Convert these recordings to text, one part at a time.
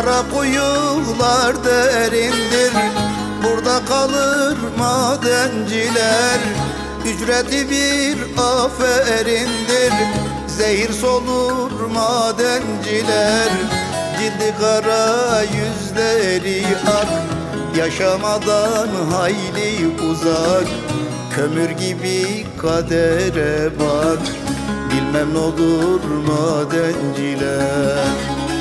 Kara kuyular derindir, burada kalır madenciler. Ücreti bir aferindir, zehir solur madenciler. Cildi kara, yüzleri ak, yaşamadan hayli uzak. Kömür gibi kadere bak, bilmem n'olur madenciler.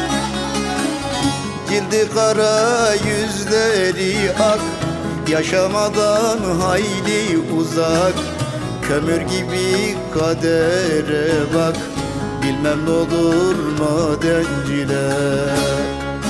Cildi kara, yüzleri ak, yaşamadan hayli uzak. Kömür gibi kadere bak, bilmem n'olur madenciler.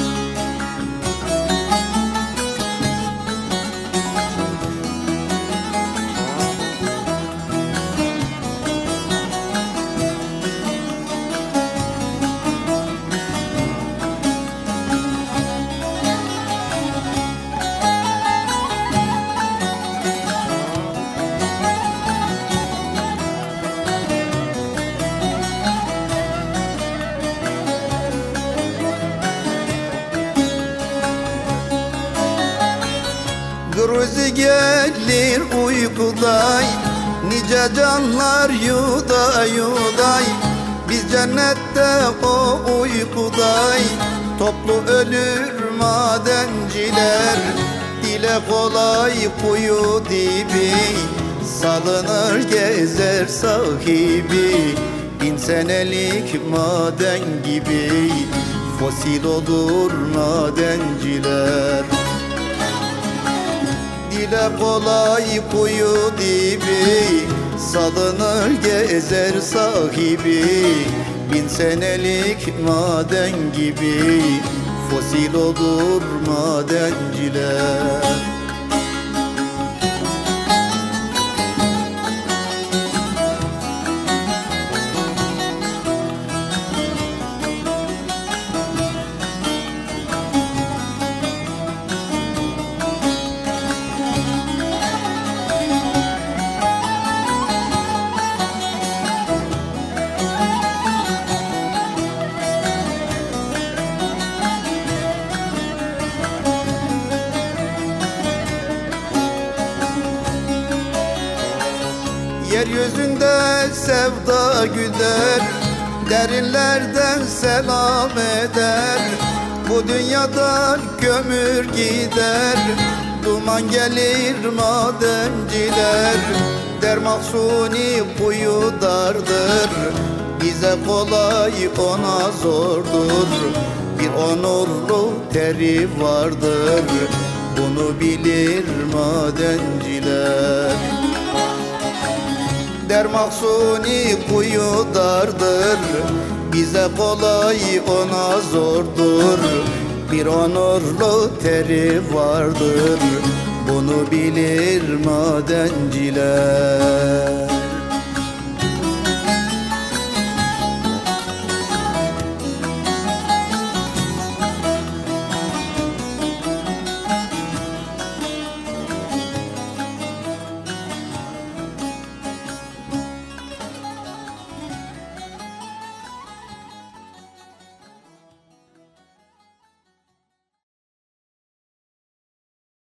Gruzi gelir uykuday, nice canlar yuday yuday. Biz cennette o uykuday, toplu ölür madenciler. Dile kolay kuyu dibi, salınır gezer sahibi. 1000 senelik maden gibi, fosil olur madenciler. Dile kolay kuyu dibi, salınır gezer sahibi. 1000 senelik maden gibi, fosil olur madenciler. Yeryüzünde sevda güder, derinlerden selam eder. Bu dünyadan kömür gider, duman gelir madenciler. Der mahsuni kuyu dardır, bize kolay ona zordur. Bir onurlu teri vardır, bunu bilir madenciler. Der mahsuni kuyu dardır, bize kolay ona zordur. Bir onurlu teri vardır, bunu bilir madenciler.